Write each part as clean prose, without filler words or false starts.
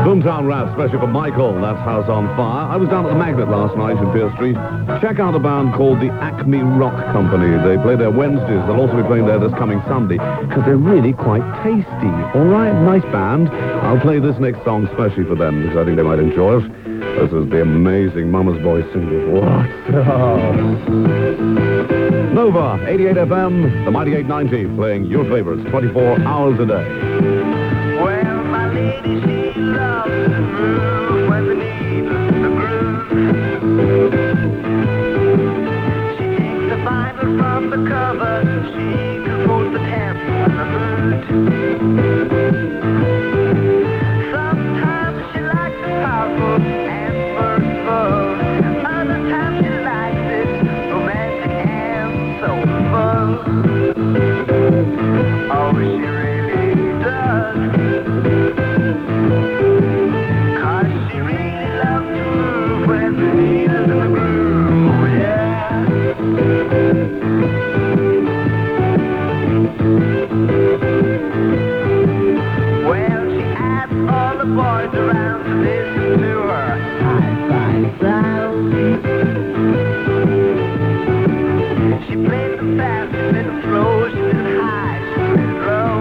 Boomtown Rap, especially for Michael. That's House on Fire. I was down at the Magnet last night in Pier Street. Check out a band called the Acme Rock Company. They play there Wednesdays. They'll also be playing there this coming Sunday because they're really quite tasty. All right, nice band. I'll play this next song especially for them because I think they might enjoy it. This is the amazing Mama's Boy single. What's up? Nova, 88 FM, the Mighty 890, playing your favorites 24 hours a day. Well, my lady, she loves to move when the needle's the groove. She takes the Bible from the cover. She controls the tempo and the mood. Sometimes she likes the powerful and forceful. Other times she likes it romantic and soulful. Oh, she really does. 'Cause she really loves to move when the needle's in the groove. Oh, yeah. Well, she asks all the boys around to listen to her hi-fi sound. She plays them fast, she plays them slow, she plays it high, she plays it low.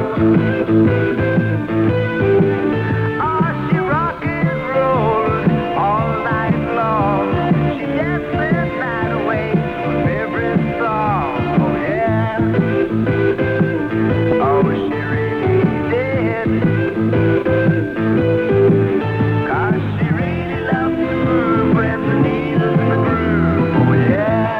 Oh, she rock and rolls all night long. She dances the night away with every song. Oh, yeah. Oh, she really did. 'Cause she really loves to move when the needle's in the groove. Oh, yeah.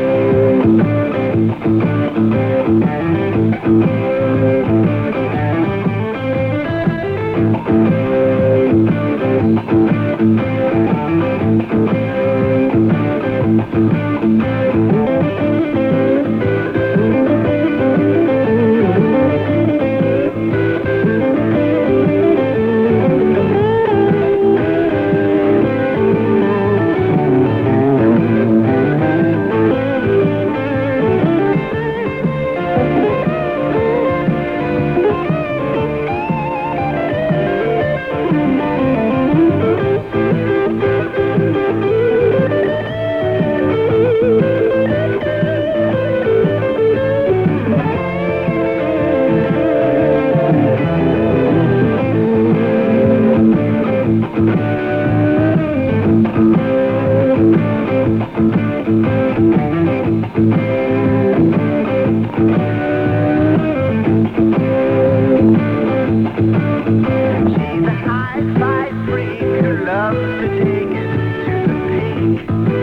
She's a hi-fi freak who loves to take it to the peak.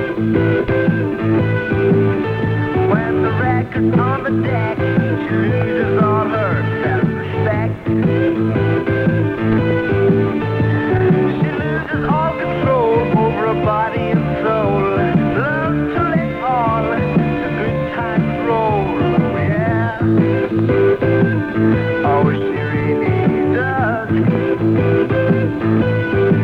When the record's on the deck, she loses all her self-respect. She loses all control over her body and soul. Loves to let all the good times roll. Oh, yeah. Oh, she really does.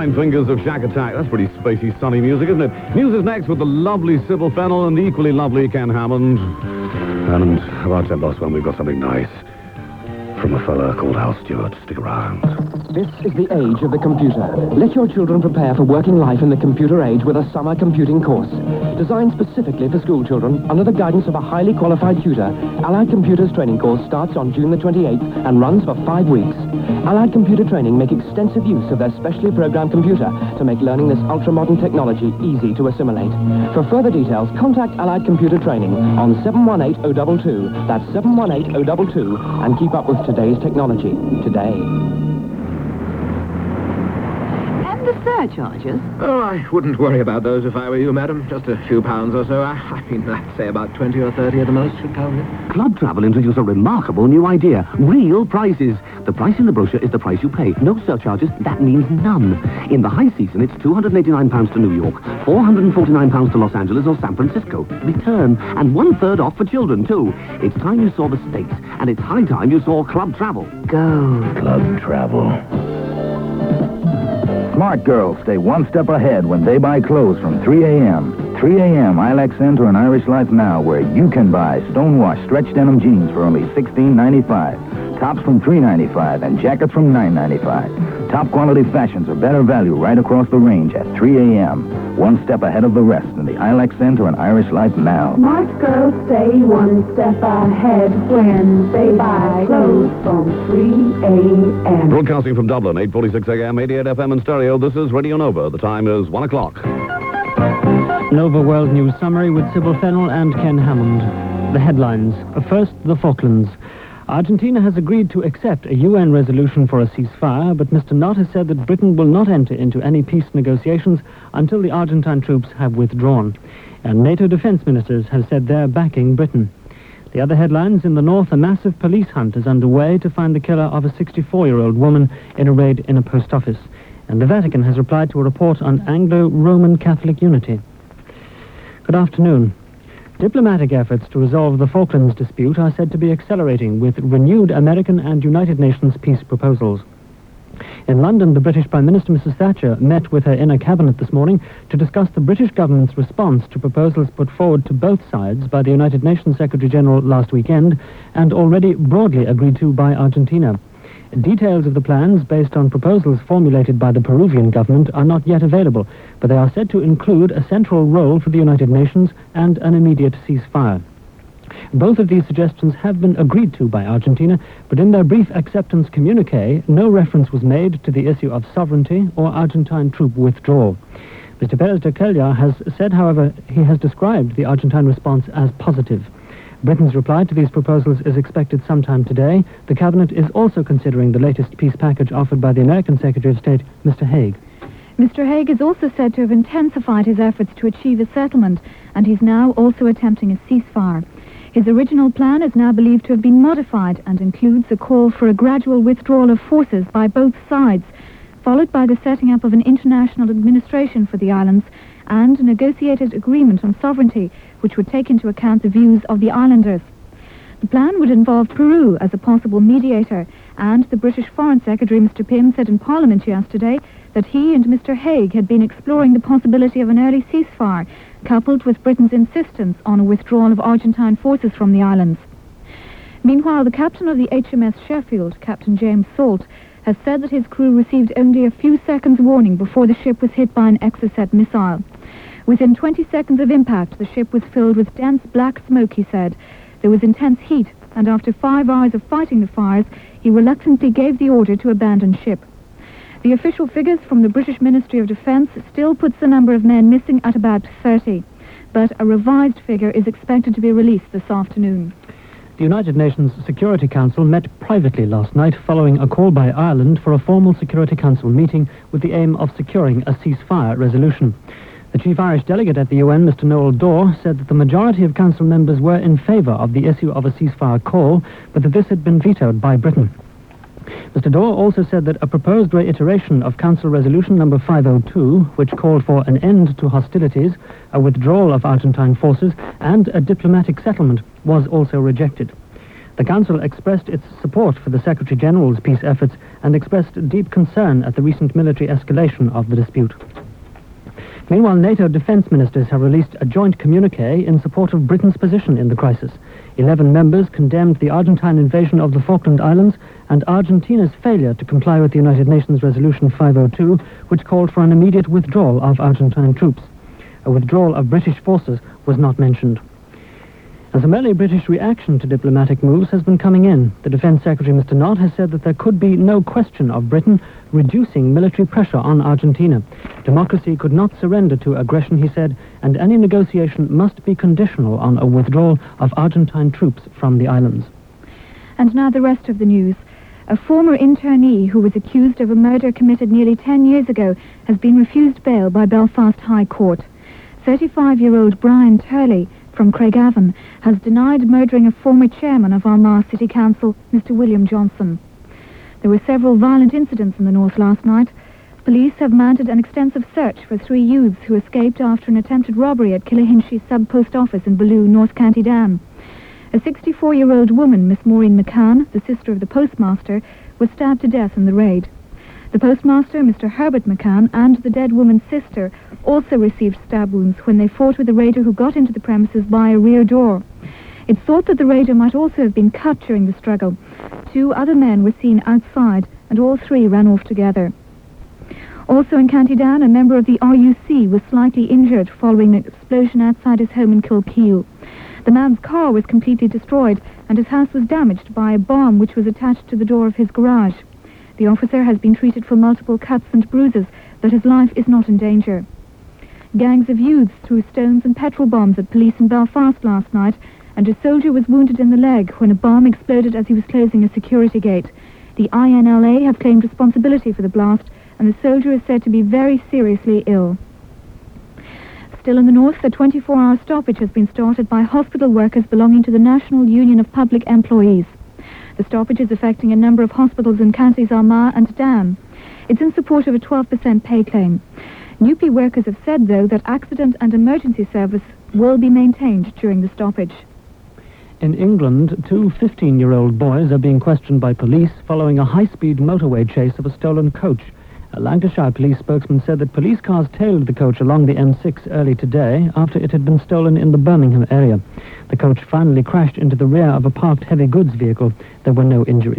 Nine Fingers of Shack Attack. That's pretty spacey, sunny music, isn't it? News is next with the lovely Sybil Fennell and the equally lovely Ken Hammond. And about 10 past 1, we've got something nice from a fella called Al Stewart. Stick around. This is the age of the computer. Let your children prepare for working life in the computer age with a summer computing course. Designed specifically for school children, under the guidance of a highly qualified tutor, Allied Computers training course starts on June the 28th and runs for 5 weeks. Allied Computer Training make extensive use of their specially programmed computer to make learning this ultra-modern technology easy to assimilate. For further details, contact Allied Computer Training on 718-022. That's 718-022, and keep up with today's technology today. And the surcharges? Oh, I wouldn't worry about those if I were you, madam. Just a few pounds or so. I mean, I'd say about 20 or 30 at the most should cover it. Club Travel introduced a remarkable new idea. Real prices. The price in the brochure is the price you pay. No surcharges. That means none. In the high season, it's £289 to New York, £449 to Los Angeles or San Francisco. Return. And 1/3 off for children, too. It's time you saw the States. And it's high time you saw Club Travel. Go. Club Travel. Smart girls stay one step ahead when they buy clothes from 3 a.m. 3 a.m. Ilex Center and Irish Life Now, where you can buy stonewashed stretch denim jeans for only $16.95, tops from $3.95, and jackets from $9.95. Top quality fashions are better value right across the range at 3 a.m. One step ahead of the rest in the Ilex Center and Irish Life Now. Smart girls stay one step ahead when they buy clothes from 3 a.m. Broadcasting from Dublin, 8:46 a.m., 88 FM in stereo. This is Radio Nova. The time is 1 o'clock. Nova World News Summary with Sybil Fennell and Ken Hammond. The headlines. First, the Falklands. Argentina has agreed to accept a UN resolution for a ceasefire, but Mr. Nott has said that Britain will not enter into any peace negotiations until the Argentine troops have withdrawn. And NATO defense ministers have said they're backing Britain. The other headlines: in the north, a massive police hunt is underway to find the killer of a 64-year-old woman in a raid in a post office. And the Vatican has replied to a report on Anglo-Roman Catholic unity. Good afternoon. Diplomatic efforts to resolve the Falklands dispute are said to be accelerating with renewed American and United Nations peace proposals. In London, the British Prime Minister, Mrs. Thatcher, met with her inner cabinet this morning to discuss the British government's response to proposals put forward to both sides by the United Nations Secretary-General last weekend and already broadly agreed to by Argentina. Details of the plans, based on proposals formulated by the Peruvian government, are not yet available, but they are said to include a central role for the United Nations and an immediate ceasefire. Both of these suggestions have been agreed to by Argentina, but in their brief acceptance communique, no reference was made to the issue of sovereignty or Argentine troop withdrawal. Mr. Pérez de Cuéllar has said, however, he has described the Argentine response as positive. Britain's reply to these proposals is expected sometime today. The Cabinet is also considering the latest peace package offered by the American Secretary of State, Mr. Haig. Mr. Haig is also said to have intensified his efforts to achieve a settlement, and he's now also attempting a ceasefire. His original plan is now believed to have been modified and includes a call for a gradual withdrawal of forces by both sides, followed by the setting up of an international administration for the islands and a negotiated agreement on sovereignty, which would take into account the views of the islanders. The plan would involve Peru as a possible mediator, and the British Foreign Secretary, Mr. Pym, said in Parliament yesterday that he and Mr. Haig had been exploring the possibility of an early ceasefire, coupled with Britain's insistence on a withdrawal of Argentine forces from the islands. Meanwhile, the captain of the HMS Sheffield, Captain James Salt, has said that his crew received only a few seconds' warning before the ship was hit by an Exocet missile. Within 20 seconds of impact, the ship was filled with dense black smoke, he said. There was intense heat, and after 5 hours of fighting the fires, he reluctantly gave the order to abandon ship. The official figures from the British Ministry of Defence still puts the number of men missing at about 30, but a revised figure is expected to be released this afternoon. The United Nations Security Council met privately last night following a call by Ireland for a formal Security Council meeting with the aim of securing a ceasefire resolution. The chief Irish delegate at the UN, Mr. Noel Dorr, said that the majority of council members were in favour of the issue of a ceasefire call, but that this had been vetoed by Britain. Mr. Dorr also said that a proposed reiteration of Council Resolution number 502, which called for an end to hostilities, a withdrawal of Argentine forces, and a diplomatic settlement, was also rejected. The Council expressed its support for the Secretary-General's peace efforts and expressed deep concern at the recent military escalation of the dispute. Meanwhile, NATO defense ministers have released a joint communiqué in support of Britain's position in the crisis. 11 members condemned the Argentine invasion of the Falkland Islands and Argentina's failure to comply with the United Nations Resolution 502, which called for an immediate withdrawal of Argentine troops. A withdrawal of British forces was not mentioned. And some early British reaction to diplomatic moves has been coming in. The Defence Secretary, Mr. Nott, has said that there could be no question of Britain reducing military pressure on Argentina. Democracy could not surrender to aggression, he said, and any negotiation must be conditional on a withdrawal of Argentine troops from the islands. And now the rest of the news. A former internee who was accused of a murder committed nearly 10 years ago has been refused bail by Belfast High Court. 35-year-old Brian Turley from Craigavon has denied murdering a former chairman of Armagh City Council, Mr. William Johnson. There were several violent incidents in the north last night. Police have mounted an extensive search for 3 youths who escaped after an attempted robbery at Killahinchy Sub-Post Office in Baloo, North County Down. A 64-year-old woman, Miss Maureen McCann, the sister of the postmaster, was stabbed to death in the raid. The postmaster, Mr. Herbert McCann, and the dead woman's sister also received stab wounds when they fought with a raider who got into the premises by a rear door. It's thought that the raider might also have been cut during the struggle. 2 other men were seen outside, and all 3 ran off together. Also in County Down, a member of the RUC was slightly injured following an explosion outside his home in Kilkeel. The man's car was completely destroyed, and his house was damaged by a bomb which was attached to the door of his garage. The officer has been treated for multiple cuts and bruises, but his life is not in danger. Gangs of youths threw stones and petrol bombs at police in Belfast last night, and a soldier was wounded in the leg when a bomb exploded as he was closing a security gate. The INLA have claimed responsibility for the blast, and the soldier is said to be very seriously ill. Still in the north, a 24-hour stoppage has been started by hospital workers belonging to the National Union of Public Employees. The stoppage is affecting a number of hospitals in counties Armagh and Down. It's in support of a 12% pay claim. NUPE workers have said, though, that accident and emergency service will be maintained during the stoppage. In England, 2 15-year-old boys are being questioned by police following a high-speed motorway chase of a stolen coach. A Lancashire police spokesman said that police cars tailed the coach along the M6 early today after it had been stolen in the Birmingham area. The coach finally crashed into the rear of a parked heavy goods vehicle. There were no injuries.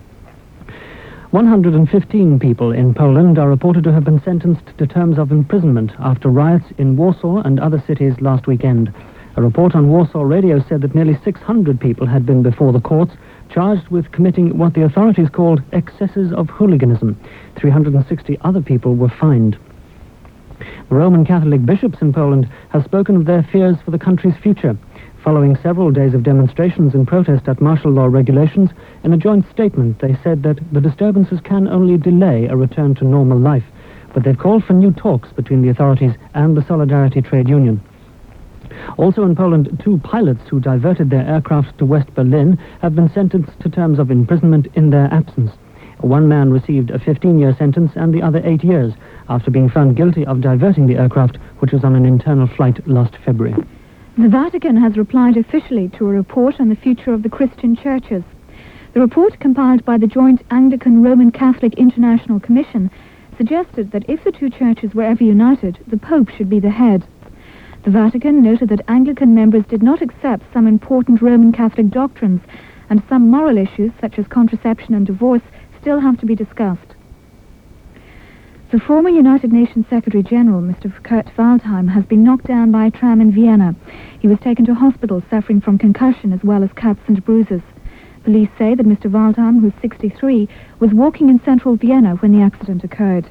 115 people in Poland are reported to have been sentenced to terms of imprisonment after riots in Warsaw and other cities last weekend. A report on Warsaw Radio said that nearly 600 people had been before the courts, charged with committing what the authorities called excesses of hooliganism. 360 other people were fined. The Roman Catholic bishops in Poland have spoken of their fears for the country's future. Following several days of demonstrations in protest at martial law regulations, in a joint statement they said that the disturbances can only delay a return to normal life, but they've called for new talks between the authorities and the Solidarity trade union. Also in Poland, 2 pilots who diverted their aircraft to West Berlin have been sentenced to terms of imprisonment in their absence. One man received a 15-year sentence and the other 8 years after being found guilty of diverting the aircraft, which was on an internal flight last February. The Vatican has replied officially to a report on the future of the Christian churches. The report, compiled by the joint Anglican-Roman Catholic International Commission, suggested that if the 2 churches were ever united, the Pope should be the head. The Vatican noted that Anglican members did not accept some important Roman Catholic doctrines, and some moral issues, such as contraception and divorce, still have to be discussed. The former United Nations Secretary-General, Mr. Kurt Waldheim, has been knocked down by a tram in Vienna. He was taken to hospital suffering from concussion as well as cuts and bruises. Police say that Mr. Waldheim, who's 63, was walking in central Vienna when the accident occurred.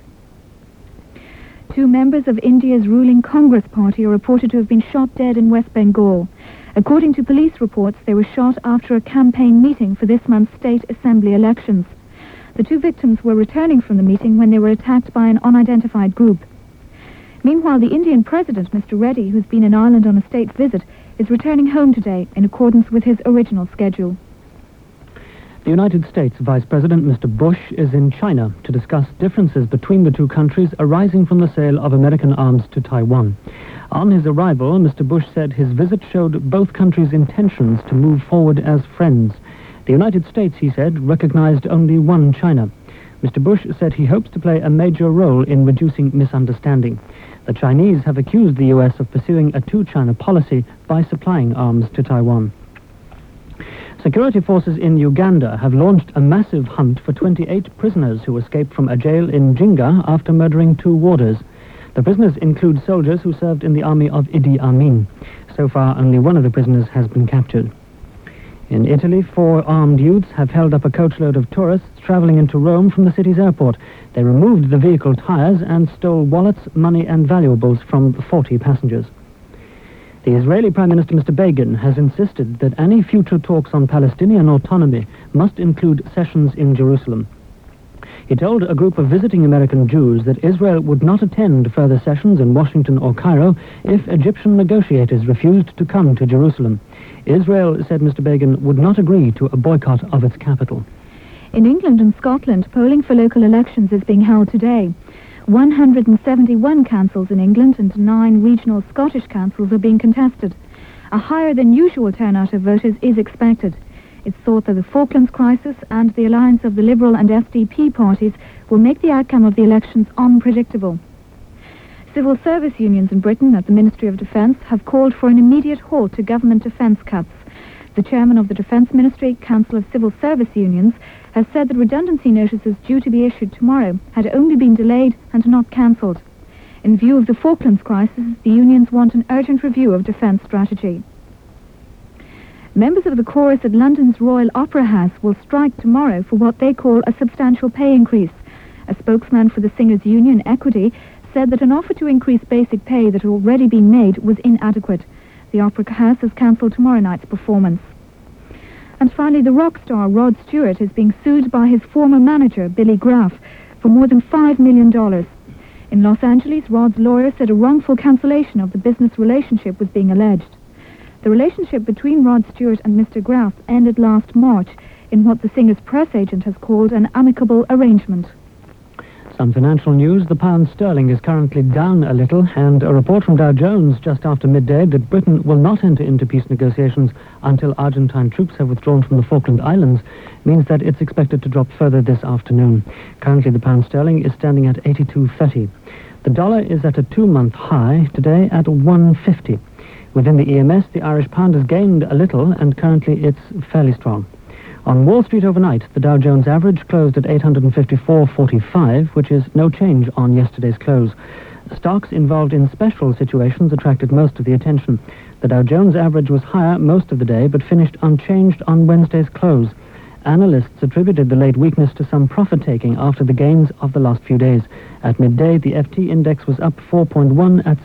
2 members of India's ruling Congress party are reported to have been shot dead in West Bengal. According to police reports, they were shot after a campaign meeting for this month's state assembly elections. The 2 victims were returning from the meeting when they were attacked by an unidentified group. Meanwhile, the Indian president, Mr. Reddy, who's been in Ireland on a state visit, is returning home today in accordance with his original schedule. The United States Vice President, Mr. Bush, is in China to discuss differences between the 2 countries arising from the sale of American arms to Taiwan. On his arrival, Mr. Bush said his visit showed both countries' intentions to move forward as friends. The United States, he said, recognized only one China. Mr. Bush said he hopes to play a major role in reducing misunderstanding. The Chinese have accused the U.S. of pursuing a two-China policy by supplying arms to Taiwan. Security forces in Uganda have launched a massive hunt for 28 prisoners who escaped from a jail in Jinga after murdering 2 warders. The prisoners include soldiers who served in the army of Idi Amin. So far, only one of the prisoners has been captured. In Italy, 4 armed youths have held up a coachload of tourists traveling into Rome from the city's airport. They removed the vehicle tires and stole wallets, money and valuables from 40 passengers. The Israeli Prime Minister, Mr. Begin, has insisted that any future talks on Palestinian autonomy must include sessions in Jerusalem. He told a group of visiting American Jews that Israel would not attend further sessions in Washington or Cairo if Egyptian negotiators refused to come to Jerusalem. Israel, said Mr. Begin, would not agree to a boycott of its capital. In England and Scotland, polling for local elections is being held today. 171 councils in England and 9 regional Scottish councils are being contested. A higher than usual turnout of voters is expected. It's thought that the Falklands crisis and the alliance of the Liberal and SDP parties will make the outcome of the elections unpredictable. Civil service unions in Britain at the Ministry of Defence have called for an immediate halt to government defence cuts. The chairman of the Defence Ministry, Council of Civil Service Unions, has said that redundancy notices due to be issued tomorrow had only been delayed and not cancelled. In view of the Falklands crisis, the unions want an urgent review of defence strategy. Members of the chorus at London's Royal Opera House will strike tomorrow for what they call a substantial pay increase. A spokesman for the singers' union, Equity, said that an offer to increase basic pay that had already been made was inadequate. The Opera House has cancelled tomorrow night's performance. And finally, the rock star Rod Stewart is being sued by his former manager, Billy Graff, for more than $5 million. In Los Angeles, Rod's lawyer said a wrongful cancellation of the business relationship was being alleged. The relationship between Rod Stewart and Mr. Graff ended last March in what the singer's press agent has called an amicable arrangement. Some financial news. The pound sterling is currently down a little, and a report from Dow Jones just after midday that Britain will not enter into peace negotiations until Argentine troops have withdrawn from the Falkland Islands means that it's expected to drop further this afternoon. Currently, the pound sterling is standing at 82.30. The dollar is at a 2-month high, today at 1.50. Within the EMS, the Irish pound has gained a little, and currently it's fairly strong. On Wall Street overnight, the Dow Jones average closed at 854.45, which is no change on yesterday's close. Stocks involved in special situations attracted most of the attention. The Dow Jones average was higher most of the day, but finished unchanged on Wednesday's close. Analysts attributed the late weakness to some profit-taking after the gains of the last few days. At midday, the FT index was up 4.1 at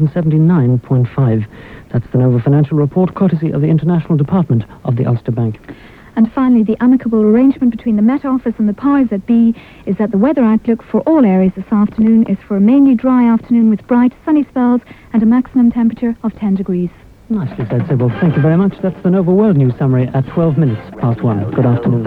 679.5. That's the Nova Financial Report, courtesy of the International Department of the Ulster Bank. And finally, the amicable arrangement between the Met Office and the powers that be is that the weather outlook for all areas this afternoon is for a mainly dry afternoon with bright, sunny spells and a maximum temperature of 10 degrees. Nicely said, Sybil. Thank you very much. That's the Nova World News Summary at 12 minutes past 1. Good afternoon.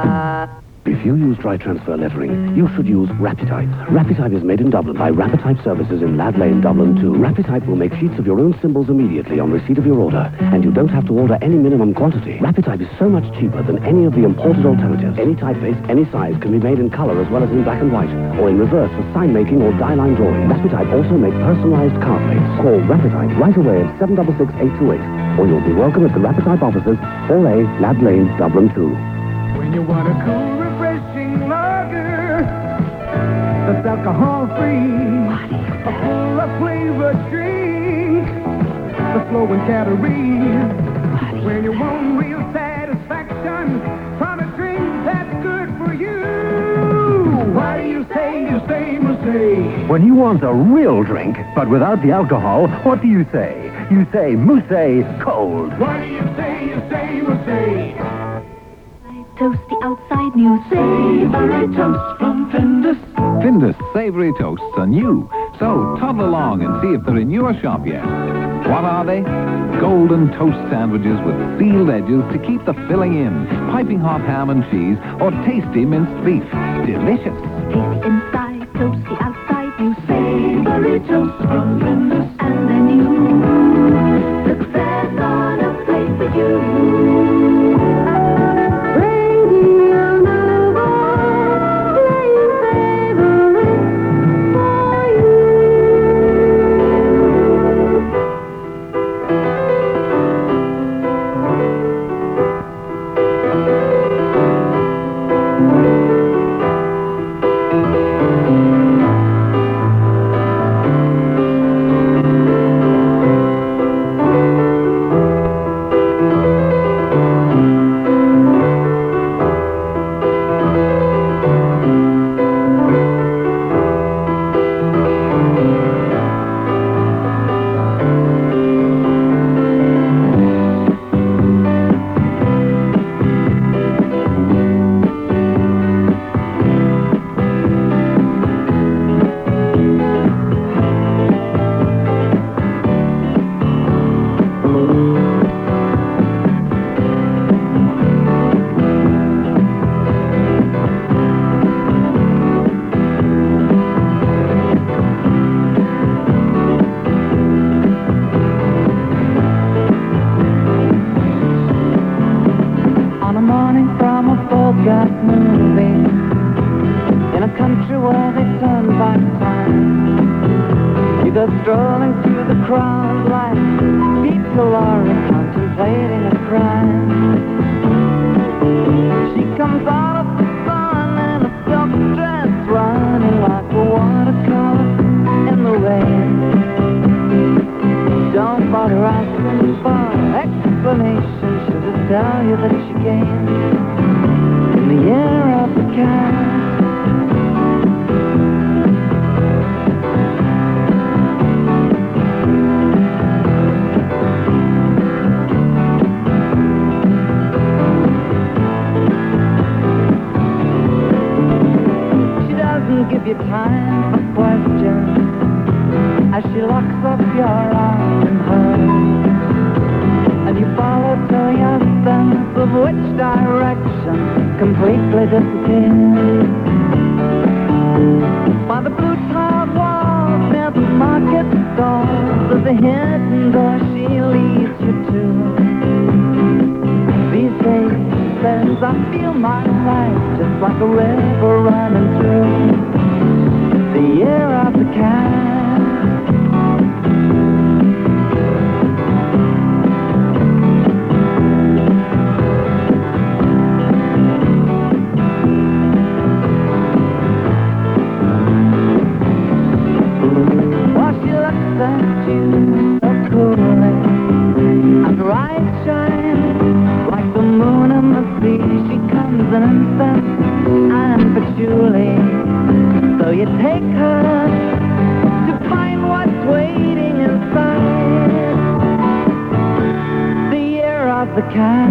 If you use dry transfer lettering, you should use Rapitype. Rapitype is made in Dublin by Rapitype Services in Lad Lane, Dublin 2. Rapitype will make sheets of your own symbols immediately on receipt of your order, and you don't have to order any minimum quantity. Rapitype is so much cheaper than any of the imported alternatives. Any typeface, any size can be made in color as well as in black and white, or in reverse for sign making or die line drawing. Rapitype also make personalized card plates. Call Rapitype right away at 766-828, or you'll be welcome at the Rapitype offices, 4A, Lad Lane, Dublin 2. When you want a cool, refreshing lager that's alcohol-free, a full of flavored drink that's low in calories. When you want real satisfaction from a drink that's good for you, what do you say, Mousse? When you want a real drink, but without the alcohol, what do you say? You say Mousse Cold. What do you say, Mousse? Toast the outside new savory toast from Findus. Findus Savory Toasts are new, so toddle along and see if they're in your shop yet. What are they? Golden toast sandwiches with sealed edges to keep the filling in, piping hot ham and cheese, or tasty minced beef. Delicious. Tasty inside, toasty outside, new savory toast from Findus. And then you success on a plate for you. life. People are contemplating a crime. She comes out of the sun in a silk dress, running like a watercolor in the rain. Don't bother asking for explanation. She'll just tell you that she came in the year of the cat. She doesn't give you time for questions as she locks up your arm in hers, and you follow till your sense of which direction completely disappears. By the blue tiled walls near the market stalls, there's a hidden door she leads you to. These days, says, I feel my life just like a river running through the year of the cat. So you take her to find what's waiting inside the year of the cat.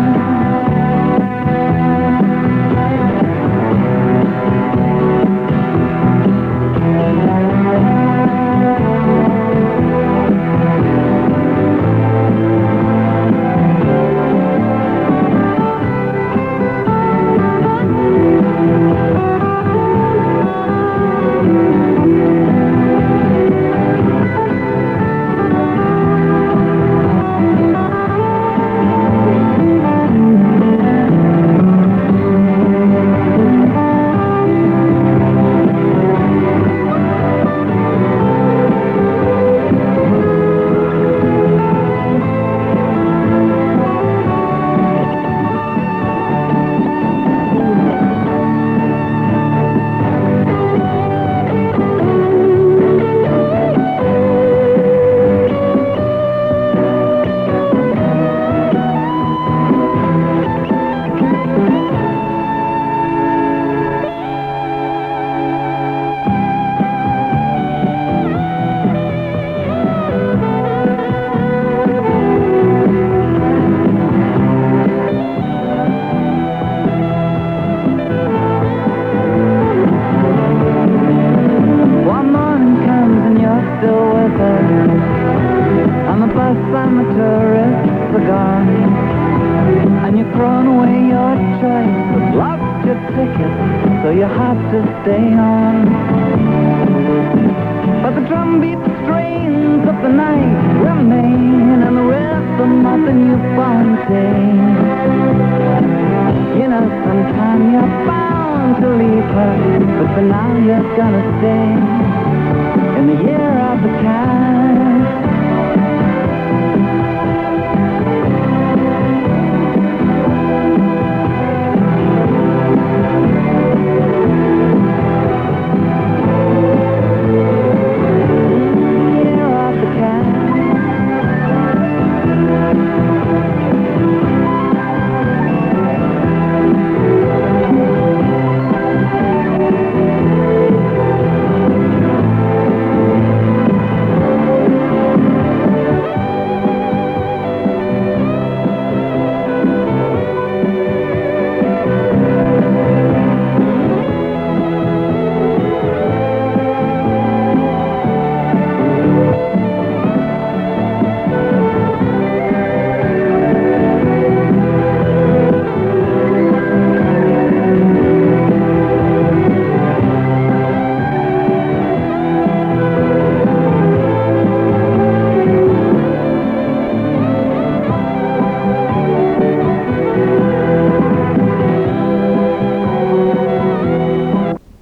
So you have to stay on. But the drumbeat strains of the night remain, and the rhythm of the newborn day. You know, sometime you're bound to leave her, but for now you're gonna stay.